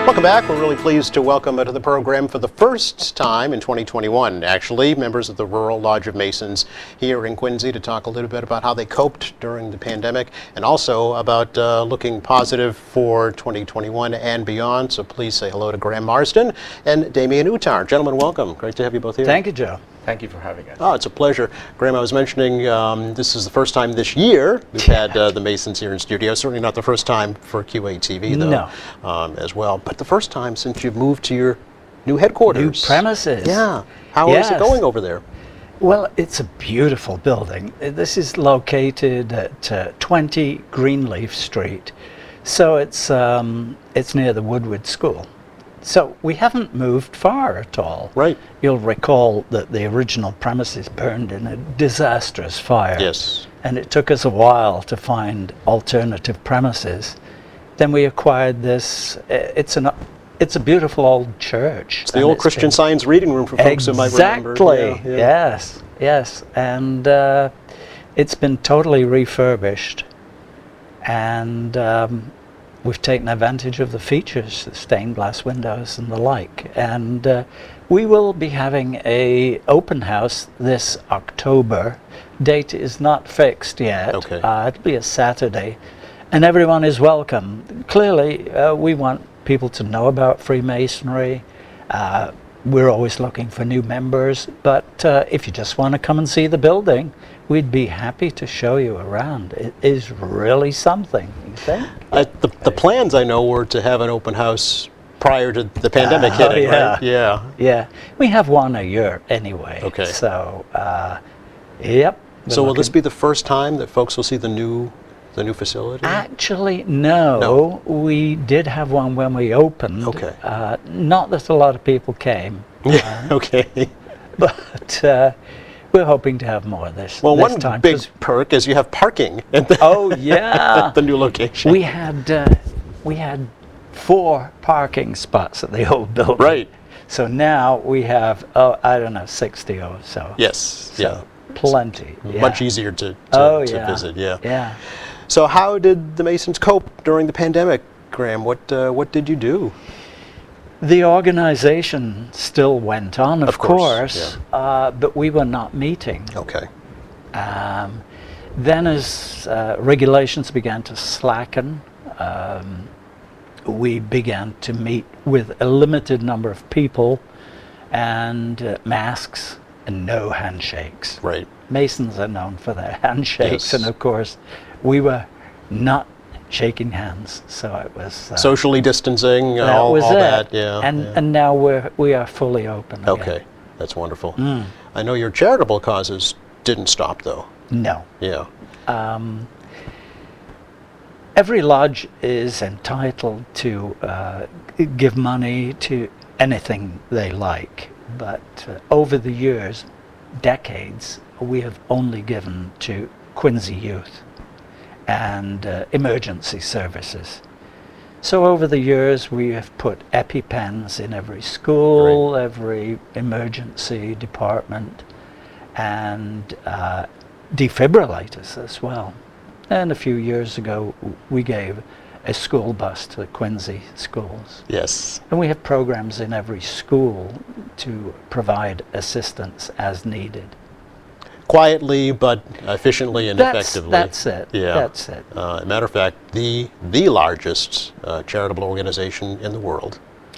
Welcome back. We're really pleased to welcome to the program for the first time in 2021, actually, members of the Rural Lodge of Masons here in Quincy to talk a little bit about how they coped during the pandemic and also about looking positive for 2021 and beyond. So please say hello to Graham Marsden and Damian Uttar. Gentlemen, welcome. Great to have you both here. Thank you, Joe. Thank you for having us. Oh, it's a pleasure. Graham, I was mentioning this is the first time this year we've had the Masons here in studio. Certainly not the first time for QATV, though, as well. But the first time since you've moved to your new headquarters. New premises. Yeah. How is it going over there? Well, it's a beautiful building. This is located at 20 Greenleaf Street. So it's near the Woodward School. So we haven't moved far at all. Right. You'll recall that the original premises burned in a disastrous fire. Yes. And it took us a while to find alternative premises. Then we acquired this. It's a beautiful old church. It's the old Christian Science reading room for folks who might remember. Exactly. Yeah. Yes. And it's been totally refurbished. And we've taken advantage of the features, the stained glass windows and the like. And we will be having an open house this October. Date is not fixed yet. Okay. It'll be a Saturday. And everyone is welcome. Clearly, we want people to know about Freemasonry. We're always looking for new members. But if you just want to come and see the building, we'd be happy to show you around. It is really something, you think? The plans, I know, were to have an open house prior to the pandemic hitting, right? Yeah. Yeah. We have one a year anyway. Okay. So, yep. So will this be the first time that folks will see the new facility? Actually, no. We did have one when we opened. Okay. Not that a lot of people came. Yeah. Okay. But we're hoping to have more this Well, this one time. big perk is you have parking at the, yeah. at the new location. We had 4 parking spots at the old building. Right. So now we have, I don't know, 60 or so. Yes. So plenty. Much easier to visit. Yeah. Yeah. So how did the Masons cope during the pandemic, Graham? What did you do? The organization still went on, of course, yeah. but we were not meeting. Okay. Then as regulations began to slacken, we began to meet with a limited number of people and masks and no handshakes. Right. Masons are known for their handshakes, Yes. and of course, we were not shaking hands, so it was Socially distancing, that all was it. that. Yeah. And now we are fully open again. Okay, that's wonderful. I know your charitable causes didn't stop, though. No. Yeah. Every lodge is entitled to give money to anything they like, but over the years, decades, we have only given to Quincy Youth and emergency services. So over the years, we have put EpiPens in every school, Great. every emergency department, and defibrillators as well. And a few years ago, we gave a school bus to the Quincy schools. Yes. And we have programs in every school to provide assistance as needed. Quietly, but efficiently and effectively. That's it. Yeah. That's it. As a matter of fact, the largest charitable organization in the world.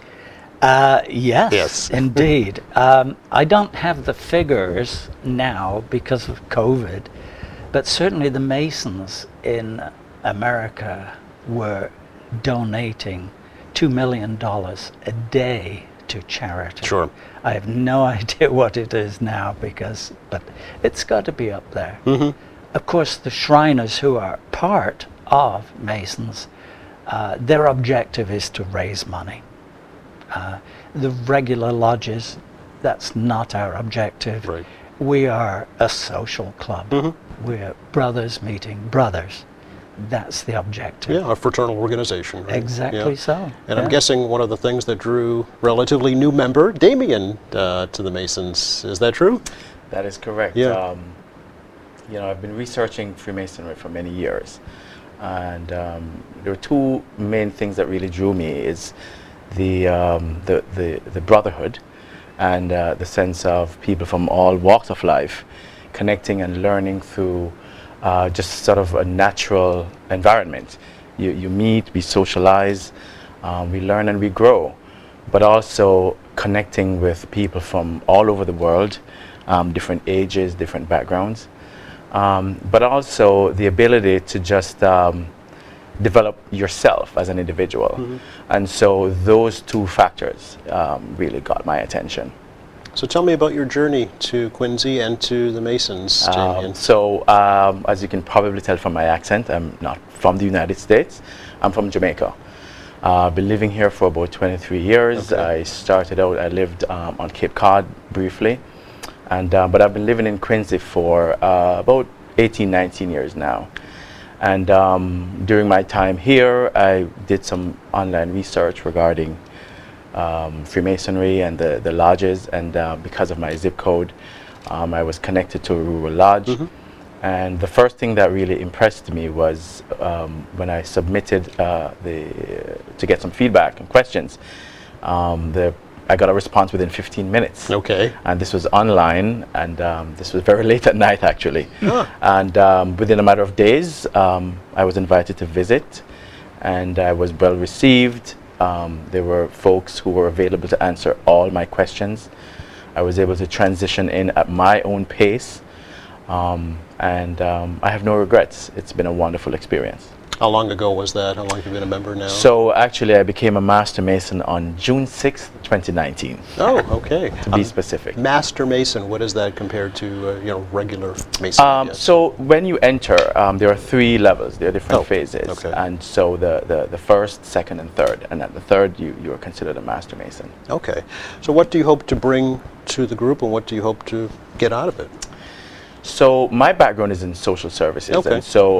Yes, indeed. I don't have the figures now because of COVID, but certainly the Masons in America were donating $2 million a day to charity. Sure. I have no idea what it is now but it's got to be up there. Mm-hmm. Of course, the Shriners, who are part of Masons, their objective is to raise money. The regular lodges, that's not our objective. Right. We are a social club. Mm-hmm. We're brothers meeting brothers. That's the objective. Yeah, a fraternal organization. Right? Exactly Yeah. so. And I'm guessing one of the things that drew relatively new member Damian to the Masons. Is that true? That is correct. Yeah. I've been researching Freemasonry for many years, and there are 2 main things that really drew me. Is the brotherhood and the sense of people from all walks of life connecting and learning through just sort of a natural environment. You meet, we socialize, we learn and we grow, but also connecting with people from all over the world, different ages, different backgrounds, but also the ability to just develop yourself as an individual. Mm-hmm. And so those two factors really got my attention. So tell me about your journey to Quincy and to the Masons, Damien. As you can probably tell from my accent, I'm not from the United States. I'm from Jamaica. I've been living here for about 23 years. Okay. I lived on Cape Cod briefly, and but I've been living in Quincy for about 18, 19 years now. And during my time here, I did some online research regarding Freemasonry and the lodges, and because of my zip code, I was connected to a rural lodge. Mm-hmm. And the first thing that really impressed me was when I submitted to get some feedback and questions. I got a response within 15 minutes. Okay. And this was online, and this was very late at night, actually. Huh. And within a matter of days, I was invited to visit, and I was well received. There were folks who were available to answer all my questions. I was able to transition in at my own pace, and I have no regrets. It's been a wonderful experience. How long ago was that? How long have you been a member now? So actually, I became a Master Mason on June 6th, 2019. Oh, okay. To be specific. Master Mason, what is that compared to regular Mason? So when you enter, there are 3 levels. There are different phases. Okay. And so the first, second, and third. And at the third, you are considered a Master Mason. Okay. So what do you hope to bring to the group, and what do you hope to get out of it? So my background is in social services. Okay. And so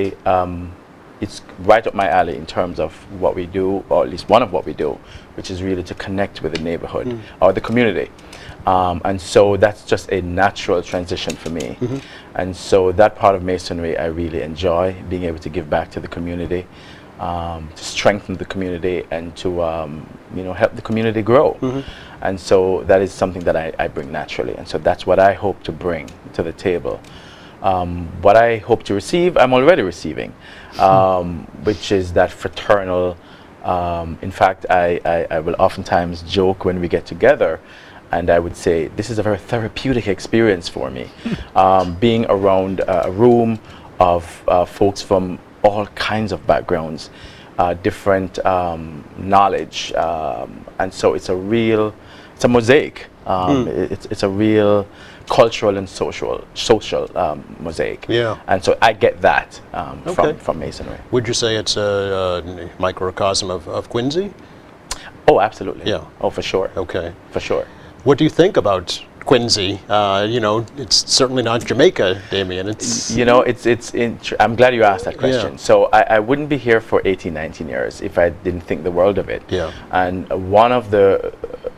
it's right up my alley in terms of what we do, or at least one of what we do, which is really to connect with the neighborhood or the community. And so that's just a natural transition for me. Mm-hmm. And so that part of Masonry I really enjoy, being able to give back to the community, to strengthen the community, and to help the community grow. Mm-hmm. And so that is something that I bring naturally. And so that's what I hope to bring to the table. What I hope to receive, I'm already receiving, which is that fraternal. In fact, I will oftentimes joke when we get together, and I would say this is a very therapeutic experience for me, being around a room of folks from all kinds of backgrounds, different knowledge, and so it's a mosaic. It's a real cultural and social mosaic. Yeah. And so I get that Okay. from Masonry. Would you say it's a microcosm of Quincy? Oh, absolutely. Yeah. Oh, for sure. Okay. For sure. What do you think about Quincy? It's certainly not Jamaica, Damien. It's I'm glad you asked that question. Yeah. So I wouldn't be here for 18, 19 years if I didn't think the world of it. Yeah. And one of the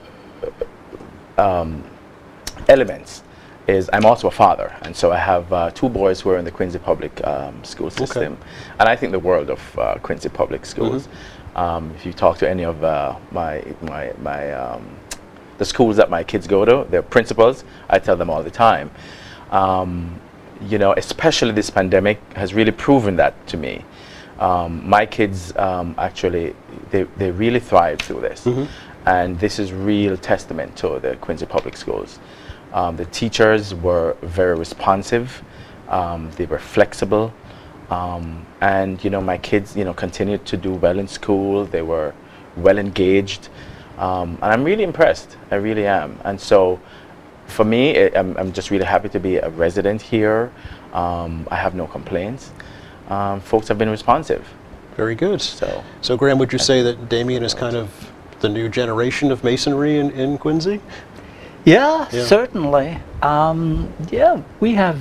elements is I'm also a father, and so I have 2 boys who are in the Quincy Public School system, and I think the world of Quincy Public Schools. If you talk to any of the schools that my kids go to, their principals, I tell them all the time. Especially this pandemic has really proven that to me. My kids actually, they really thrived through this. And this is real testament to the Quincy Public Schools. The teachers were very responsive, they were flexible, and my kids continued to do well in school. They were well engaged, and I'm really impressed. I really am. And so for me, I'm just really happy to be a resident here. I have no complaints. Folks have been responsive. very good. So Graham, would you say that Damien is kind of the new generation of Masonry in Quincy? Yeah, Yeah. certainly. We have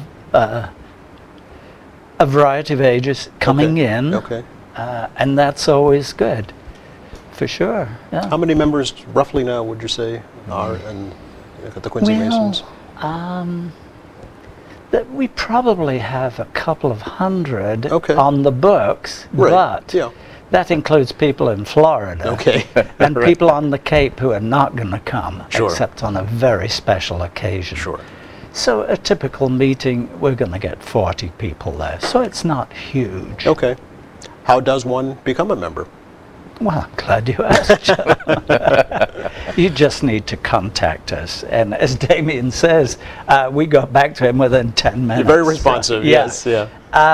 a variety of ages coming in, Okay. and that's always good, for sure. Yeah. How many members roughly now would you say are at the Quincy Masons? That we probably have a couple of hundred Okay. on the books, Right. but Yeah. That includes people in Florida. Okay. And Right. people on the Cape who are not going to come, Sure. except on a very special occasion. Sure. So a typical meeting, we're going to get 40 people there. So it's not huge. Okay. How does one become a member? Well, I'm glad you asked. You just need to contact us. And as Damien says, we got back to him within 10 minutes. You're very responsive, Yeah. yes, yeah.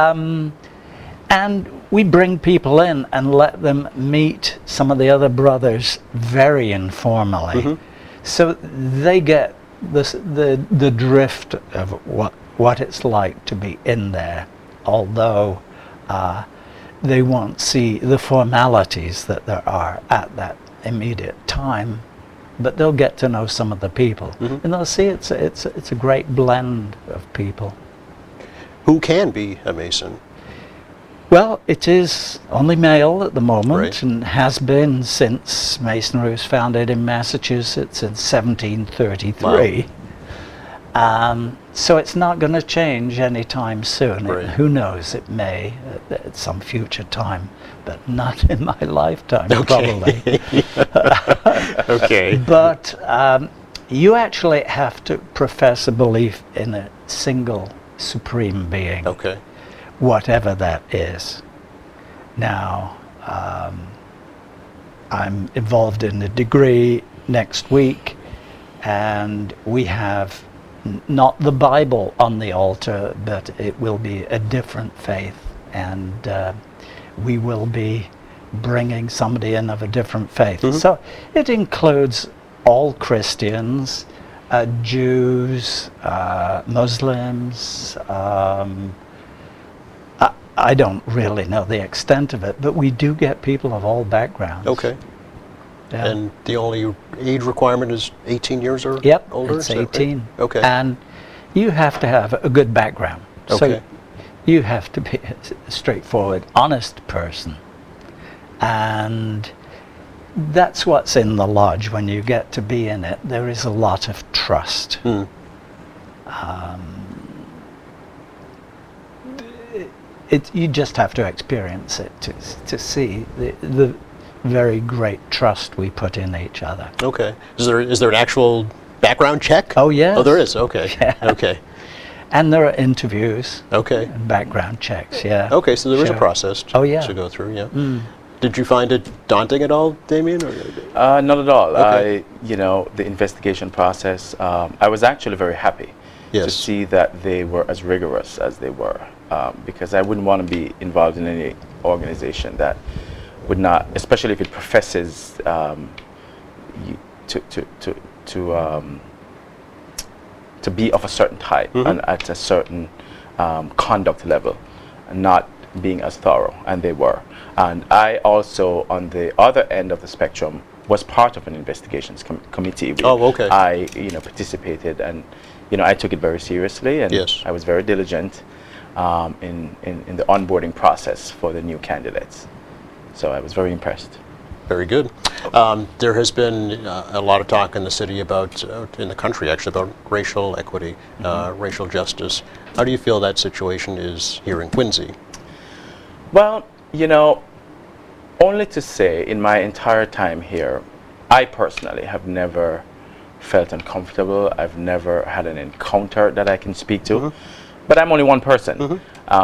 And we bring people in and let them meet some of the other brothers very informally. So they get the drift of what it's like to be in there, although they won't see the formalities that there are at that immediate time, but they'll get to know some of the people, and they'll see it's a great blend of people. Who can be a Mason? Well, it is only male at the moment, Right. and has been since Masonry was founded in Massachusetts in 1733. So it's not going to change anytime soon. Right. Who knows, it may at some future time, but not in my lifetime, Okay. probably. Okay. But you actually have to profess a belief in a single supreme being, Okay. whatever that is. Now, I'm involved in a degree next week, and we have not the Bible on the altar, but it will be a different faith, and we will be bringing somebody in of a different faith. So it includes all Christians, Jews, Muslims. I don't really know the extent of it, but we do get people of all backgrounds. Okay. Yeah. And the only age requirement is 18 years or Yep, older? it's is that right? 18. Okay. And you have to have a good background. Okay. So you have to be a straightforward, honest person. And that's what's in the lodge when you get to be in it. There is a lot of trust. You just have to experience it to see the very great trust we put in each other. Okay. Is there an actual background check? Oh, yes. Oh, there is. Okay. Yeah. Okay. And there are interviews Okay. and background checks, yeah. Okay, so there is a Sure. process Oh, yeah. to go through, yeah. Did you find it daunting at all, Damien? Or? Not at all. Okay. The investigation process, I was actually very happy to Yes. see that they were as rigorous as they were, because I wouldn't want to be involved in any organization that would not, especially if it professes to be of a certain type and at a certain conduct level, and not being as thorough, and they were. And I also, on the other end of the spectrum, was part of an investigations committee. Oh, okay. I participated, and I took it very seriously, and Yes. I was very diligent in the onboarding process for the new candidates. So I was very impressed. Very good. There has been a lot of talk in the city about, in the country actually, about racial equity, racial justice. How do you feel that situation is here in Quincy? Well, only to say, in my entire time here, I personally have never felt uncomfortable. I've never had an encounter that I can speak to. But I'm only one person.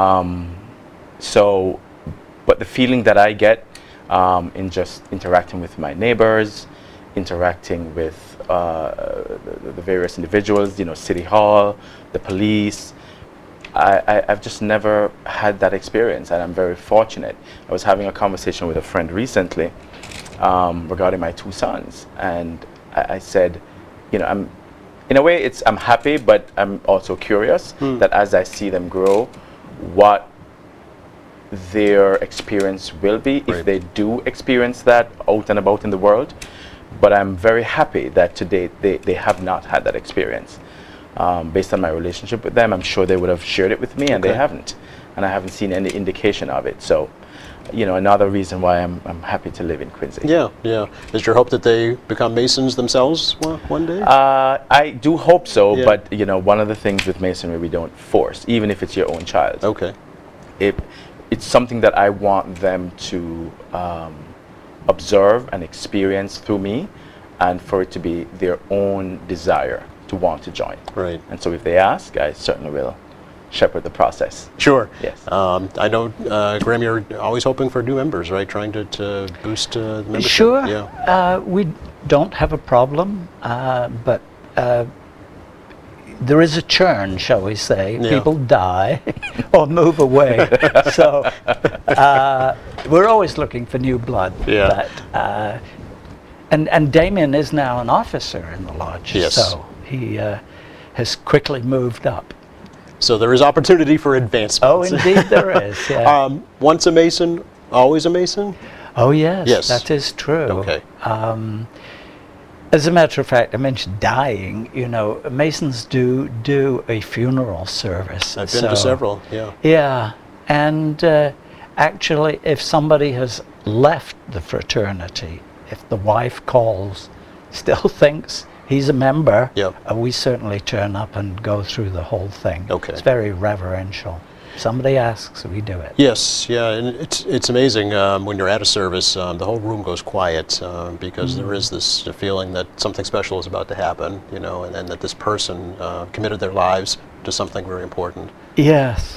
But the feeling that I get in just interacting with my neighbors, interacting with the various individuals, City Hall, the police, I've just never had that experience, and I'm very fortunate. I was having a conversation with a friend recently regarding my two sons, and I said, I'm in a way, I'm happy, but I'm also curious that as I see them grow, what their experience will be if they do experience that out and about in the world. But I'm very happy that to date they have not had that experience. Based on my relationship with them, I'm sure they would have shared it with me, and they haven't. And I haven't seen any indication of it. So, another reason why I'm happy to live in Quincy. Yeah, yeah. Is your hope that they become Masons themselves one day? I do hope so, Yeah. but one of the things with Masonry, we don't force, even if it's your own child. Okay. If it's something that I want them to observe and experience through me, and for it to be their own desire to want to join. Right. And so if they ask, I certainly will shepherd the process. Sure. Yes. I know, Graham, you're always hoping for new members, right? Trying to boost the membership. Sure. Yeah. We don't have a problem, but there is a churn, shall we say. Yeah. People die or move away. So we're always looking for new blood. Yeah. But, and Damien is now an officer in the lodge. Yes. So he has quickly moved up. So there is opportunity for advancement. Oh, indeed there is. Yeah. Once a Mason, always a Mason? Oh, yes. Yes. That is true. Okay. As a matter of fact, I mentioned dying. You know, Masons do a funeral service. I've been to several, yeah. Yeah, and actually, if somebody has left the fraternity, if the wife calls, still thinks he's a member, Yep. we certainly turn up and go through the whole thing. Okay. It's very reverential. Somebody asks, we do it. Yes, yeah, and it's amazing when you're at a service, the whole room goes quiet because there is this feeling that something special is about to happen, you know, and that this person committed their lives to something very important. Yes.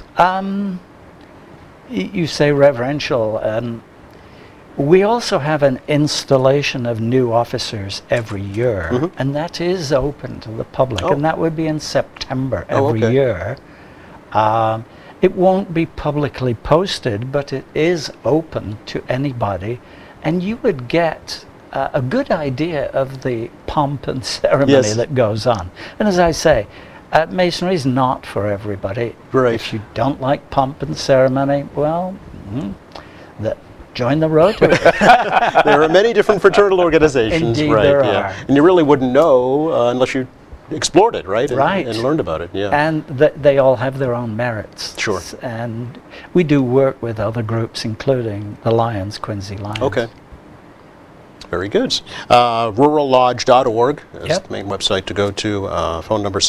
You say reverential. We also have an installation of new officers every year, and that is open to the public, and that would be in September every okay. year. It won't be publicly posted, but it is open to anybody, and you would get a good idea of the pomp and ceremony Yes. that goes on. And as I say, Masonry is not for everybody. Right. If you don't like pomp and ceremony, well, join the Rotary. There are many different fraternal organizations, Indeed right? there yeah. are. And you really wouldn't know unless you explored it, right? Right. And learned about it, yeah. And they all have their own merits. Sure. And we do work with other groups, including the Lions, Quincy Lions. Okay. Very good. Rurallodge.org is Yep. the main website to go to. Phone number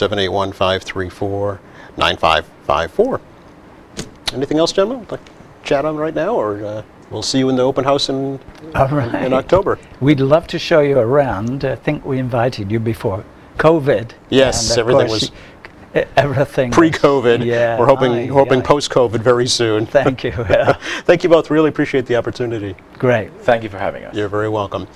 781-534-9554. Anything else, gentlemen, like to chat on right now, or we'll see you in the open house in October? We'd love to show you around. I think we invited you before COVID. Yes, and of everything course, was everything pre-COVID. Yeah. We're hoping post-COVID very soon. Thank you. Thank you both. Really appreciate the opportunity. Great. Thank you for having us. You're very welcome.